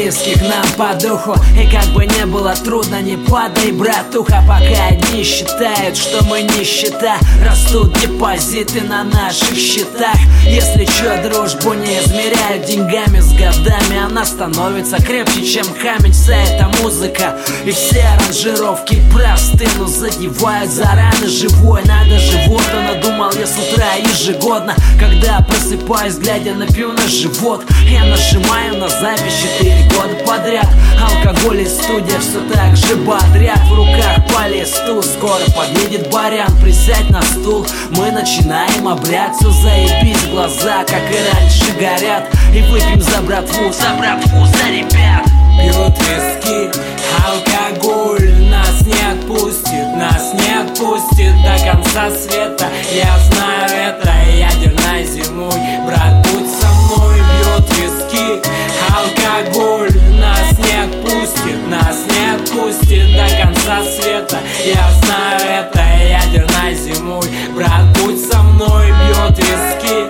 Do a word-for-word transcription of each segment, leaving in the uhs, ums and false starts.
близких нам по духу. И как бы не было трудно, не падай, братуха, пока одни считают, что мы нищета. Растут депозиты на наших счетах. Если чё, дружбу не измеряют деньгами, с годами она становится крепче, чем камень. Вся эта музыка и все аранжировки просты, но задевают за раны живой. Надо же, вот она, думал я с утра ежегодно, когда просыпаюсь, глядя на пиво на живот. Я нажимаю на запись четыре года подряд. Алкоголь и студия все так же бодрят. В руках по листу, скоро подъедет барян. Присядь на стул, мы начинаем обряд. Все заебись, глаза, как и раньше, горят. И выпьем за братву, за братву, за ребят. Пьют виски, алкоголь нас не отпустит, нас не отпустит до конца света. Я знаю это, ядерной зимой, брат, будь со мной. Пьют виски, алкоголь нас не отпустит, нас не отпустит до конца света. Я знаю это, ядерной зимой, брат, будь со мной. Пьют виски,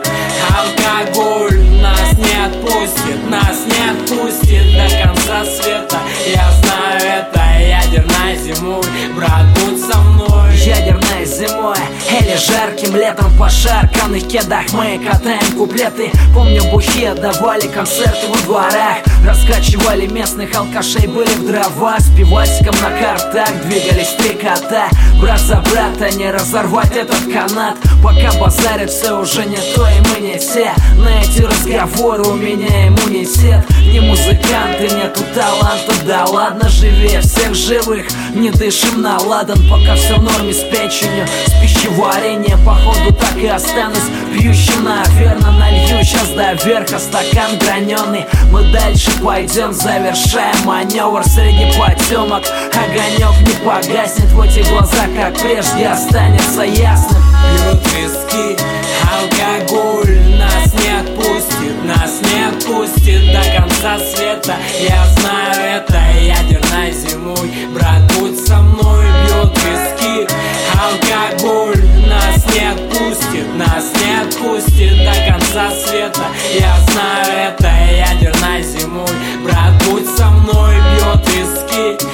алкоголь нас не отпустит, нас не отпустит до конца света. Я знаю это, ядерной зимой, брат, будь со мной. Ядерной зимой или жарким летом по шарканых кедах мы катаем куплеты. Помню, бухи отдавали концерты во дворах, раскачивали местных алкашей, были в дровах. С пивасиком на картах двигались три кота. Брат за брата, не разорвать этот канат. Пока базарят, все уже не то и мы не те. На эти разговоры у меня иммунитет. Не музыканты, нету таланта, да ладно, живее всех живых. Не дышим на ладан, пока все в норме с печенью, с пищеварением. Походу так и останусь пьющим, наверно, налью сейчас до верха стакан граненый. Мы дальше пойдем, завершаем маневр среди потемок. Огонек не погаснет, в эти глаза, как прежде, останется ясным. Пьют виски, алкоголь нас не отпустит, нас не отпустит до конца света. Я знаю это, ядерной зимой, брат, будь со мной. Пьют виски, алкоголь нас не отпустит, нас не отпустит до конца света. Я знаю это, ядерной зимой, брат, будь со мной. Пьют виски,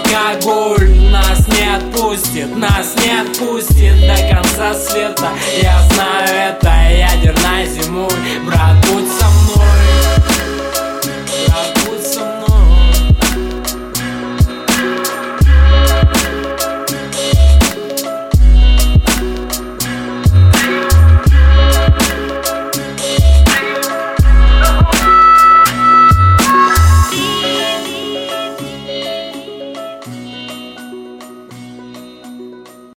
алкоголь нас не отпустит, нас не отпустит до конца света. Я